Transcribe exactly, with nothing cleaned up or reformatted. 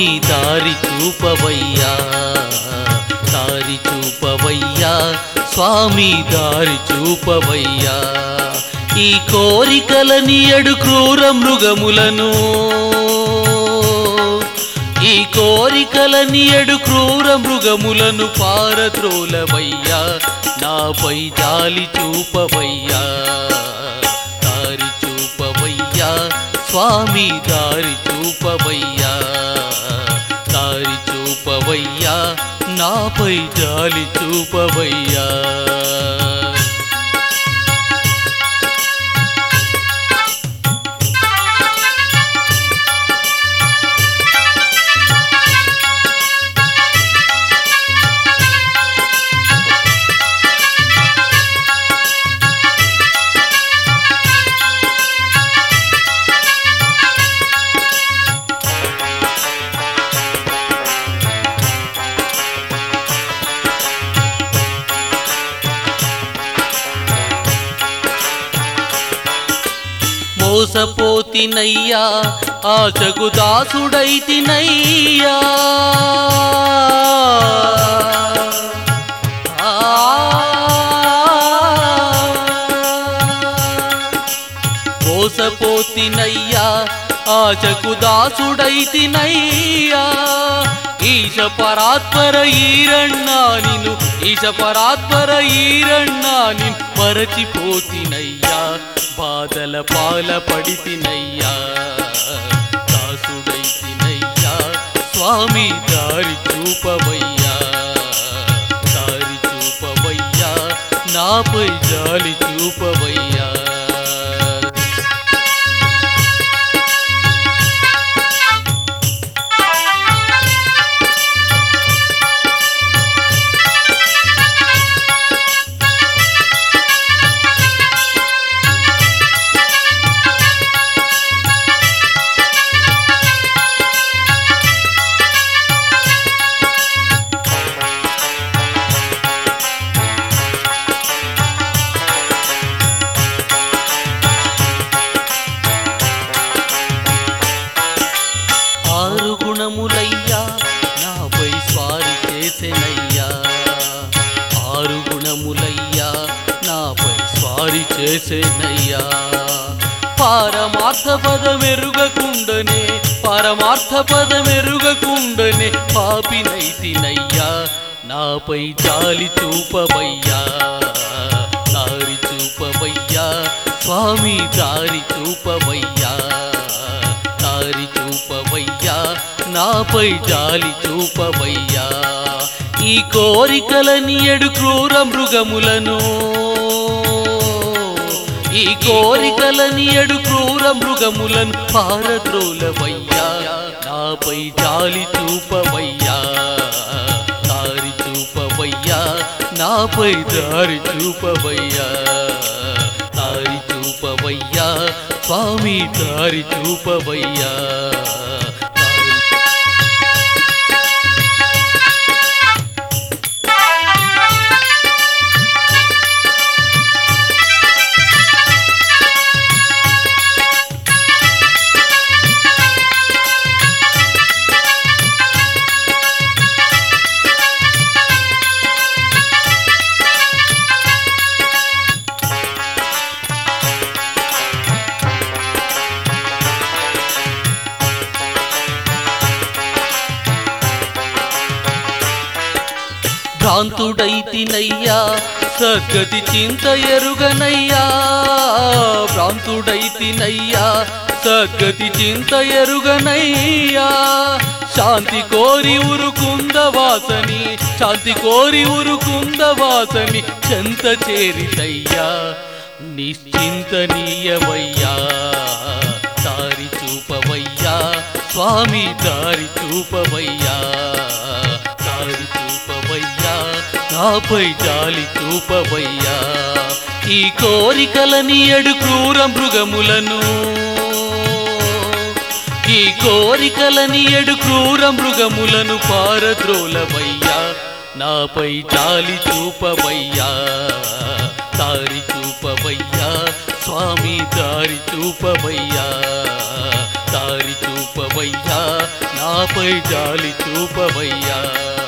స్వామి దారి చూపవయ్యా, దారి చూపవయ్యా స్వామి దారి చూపవయ్యా. ఈ కోరికలనియడు క్రూర మృగములను, ఈ కోరికలనియడు క్రూర మృగములను పారద్రోలవయ్యా, నాపై జాలి చూపవయ్యా, దారి చూపవయ్యా స్వామి దారి చూపవయ్యా, దారి చూపవయ్యా నాపై జాలి చూపవయ్యా. మోసపోతినయ్యా ఆశకు దాసుడైతినయ్యా, మోసపోతినయ్యా ఆశకు దాసుడైతినయ్యా. ఈశ పరాత్పర ఈరన్నా నిన్ను, ఈశ పరాత్పర ఈరన్నా నిన్ను మరచిపోతినయ్యా, బాధల పాల పడితినయ్యా, దాసుడైతినయ్యా స్వామి దారి చూపవయ్యా, దారి చూపవయ్యా నాపై జాలి చూపవయ్యా. ఆరు గుణములయ్యా నాపై స్వారి చేసెనయ్యా, ఆరు గుణములయ్యా నాపై స్వారి చేసెనయ్యా. పారమార్థ పదమెరుగకుండనే, పారమార్థ పదమెరుగకుండనే పాపినైతినయ్యా, నాపై జాలి చూపవయ్యా, దారి చూపవయ్యా స్వామి దారి చూపవయ్యా, దారి చూపవయ్యా నాపై జాలి చూపవయ్యా. ఈ కోరికలనియడు క్రూర మృగములను, ఈ కోరికలనియడు క్రూర మృగములను పారద్రోలవయ్యా, నాపై జాలి చూపవయ్యా, దారి చూపవయ్యా నాపై దారి చూపవయ్యా, దారి చూపవయ్యా స్వామి దారి చూపవయ్యా. భ్రాంతుడైతినయ్యా సద్గతి చింత ఎరుగనయ్యా, భ్రాంతుడైతినయ్యా సద్గతి చింత ఎరుగనయ్యా. శాంతి కోరి ఉరుకుందవాసని, శాంతి కోరి ఉరుకుందవాసని చెంత చేరితయ్యా, నిశ్చింతనీయవయ్యా, దారి చూపవయ్యా స్వామి దారి చూపవయ్యా, దారి చూపవయ్యా నాపై జాలి చూపవయ్యా. ఈ కోరికలనియడు క్రూర మృగములను, ఈ కోరికలనియడు క్రూర మృగములను పారద్రోలవయ్యా, నాపై జాలి చూపవయ్యా, దారి చూపవయ్యా స్వామి దారి చూపవయ్యా, దారి చూపవయ్యా నా నాపై జాలి చూపవయ్యా